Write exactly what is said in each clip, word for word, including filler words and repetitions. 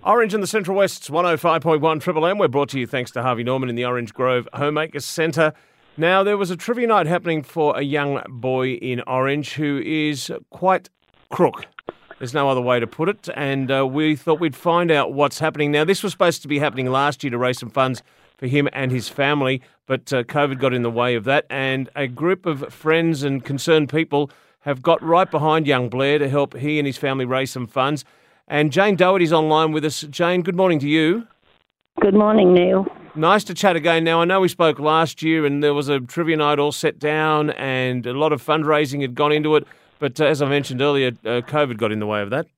Orange in the Central West's one oh five point one Triple M. We're brought to you thanks to Harvey Norman in the Orange Grove Homemakers Centre. Now, there was a trivia night happening for a young boy in Orange who is quite crook. There's no other way to put it. And uh, we thought we'd find out what's happening. Now, this was supposed to be happening last year to raise some funds for him and his family, but uh, COVID got in the way of that. And a group of friends and concerned people have got right behind young Blair to help he and his family raise some funds. And Jane Doherty's online with us. Jane, good morning to you. Good morning, Neil. Nice to chat again. Now, I know we spoke last year and there was a trivia night all set down and a lot of fundraising had gone into it. But uh, as I mentioned earlier, uh, COVID got in the way of that.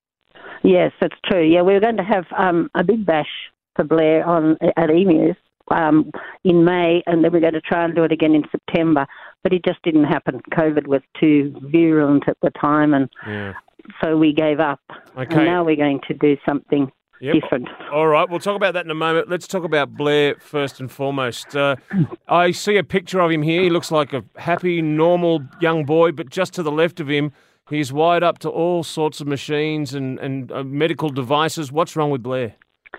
Yes, that's true. Yeah, we were going to have um, a big bash for Blair on at Emus um, in May, and then we're going to try and do it again in September. But it just didn't happen. COVID was too virulent at the time, and yeah. So we gave up. Okay. And now we're going to do something yep. different. All right, we'll talk about that in a moment. Let's talk about Blair first and foremost. Uh, I see a picture of him here. He looks like a happy, normal young boy, but just to the left of him, he's wired up to all sorts of machines and, and uh, medical devices. What's wrong with Blair?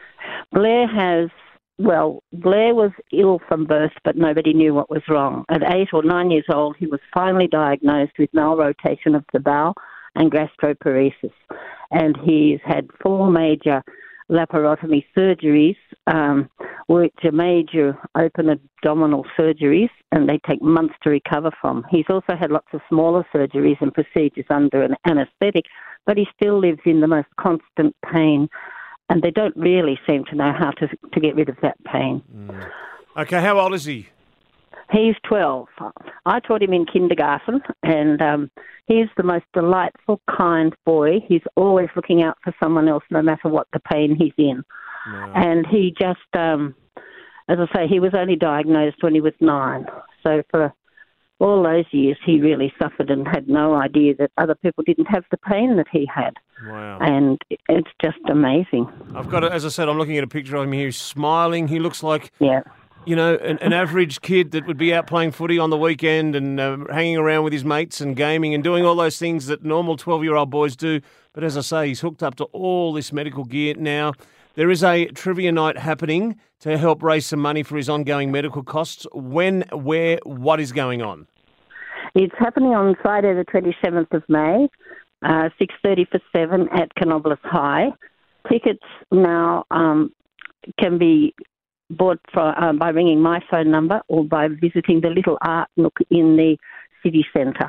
Blair has, well, Blair was ill from birth, but nobody knew what was wrong. At eight or nine years old, he was finally diagnosed with malrotation of the bowel and gastroparesis. And he's had four major laparotomy surgeries, um, which are major open abdominal surgeries, and they take months to recover from. He's also had lots of smaller surgeries and procedures under an anaesthetic, but he still lives in the most constant pain, and they don't really seem to know how to, to get rid of that pain. Mm. Okay, how old is he? He's twelve. I taught him in kindergarten, and um, he's the most delightful, kind boy. He's always looking out for someone else, no matter what the pain he's in. Wow. And he just, um, as I say, he was only diagnosed when he was nine. So for all those years, he really suffered and had no idea that other people didn't have the pain that he had. Wow. And it's just amazing. I've got, a, as I said, I'm looking at a picture of him here. He's smiling. He looks like... Yeah. You know, an, an average kid that would be out playing footy on the weekend and uh, hanging around with his mates and gaming and doing all those things that normal twelve-year-old boys do. But as I say, he's hooked up to all this medical gear now. There is a trivia night happening to help raise some money for his ongoing medical costs. When, where, what is going on? It's happening on Friday the twenty-seventh of May, uh, six thirty for seven at Canobolas High. Tickets now um, can be bought for, um, by ringing my phone number or by visiting the little art nook in the city centre.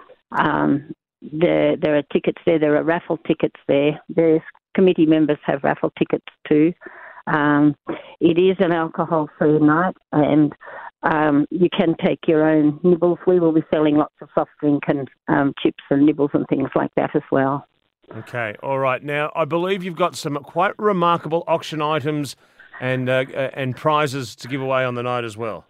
Um, there, there are tickets there. There are raffle tickets there. There's committee members have raffle tickets too. Um, it is an alcohol-free night, and um, you can take your own nibbles. We will be selling lots of soft drink and um, chips and nibbles and things like that as well. Okay, all right. Now, I believe you've got some quite remarkable auction items and uh, and prizes to give away on the night as well.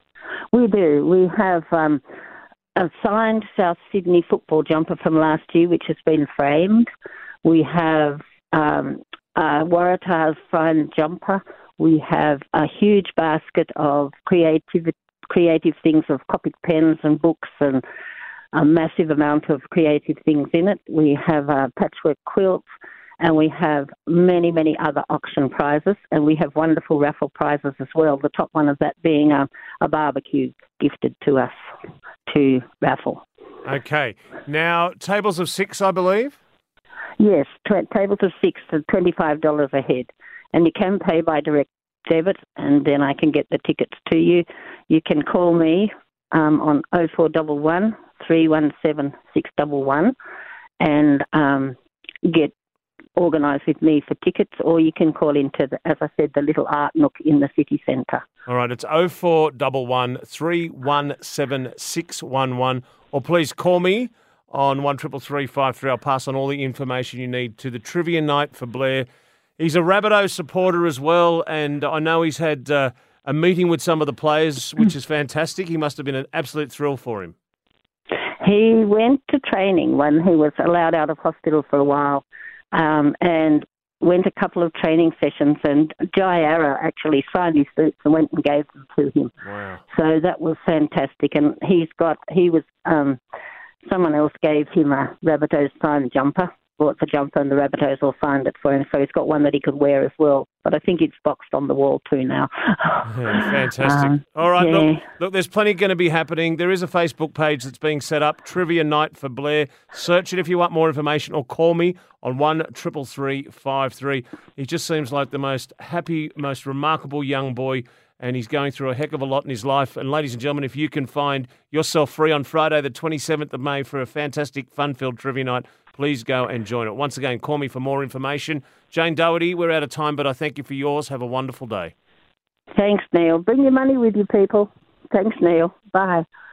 We do. We have um, a signed South Sydney football jumper from last year, which has been framed. We have um, a Waratahs signed jumper. We have a huge basket of creative, creative things of Copic pens and books and a massive amount of creative things in it. We have a patchwork quilt. And we have many, many other auction prizes, and we have wonderful raffle prizes as well, the top one of that being a, a barbecue gifted to us to raffle. Okay. Now, tables of six, I believe? Yes, t- tables of six are twenty-five dollars a head, and you can pay by direct debit, and then I can get the tickets to you. You can call me um, on oh four one one, three one seven, six one one and um, get organised with me for tickets, or you can call into, the, as I said, the little art nook in the city centre. All right, it's oh four one one, three one seven, six one one, or please call me on one triple three five three. I'll pass on all the information you need to the trivia night for Blair. He's a Rabbitohs supporter as well, and I know he's had uh, a meeting with some of the players, which is fantastic. He must have been an absolute thrill for him. He went to training when he was allowed out of hospital for a while. Um, and went a couple of training sessions, and Jai Arrow actually signed his boots and went and gave them to him. Wow. So that was fantastic. And he's got, he was, um, someone else gave him a Rabbitohs signed jumper, bought the jumper and the Rabbitohs will find it for him. So he's got one that he could wear as well. But I think it's boxed on the wall too now. Yeah, fantastic. Um, All right, yeah. look, look, there's plenty going to be happening. There is a Facebook page that's being set up, Trivia Night for Blair. Search it if you want more information or call me on one triple three five three. He just seems like the most happy, most remarkable young boy, and he's going through a heck of a lot in his life. And ladies and gentlemen, if you can find yourself free on Friday the twenty-seventh of May for a fantastic fun-filled trivia night, please go and join it. Once again, call me for more information. Jane Doherty, we're out of time, but I thank you for yours. Have a wonderful day. Thanks, Neil. Bring your money with you, people. Thanks, Neil. Bye.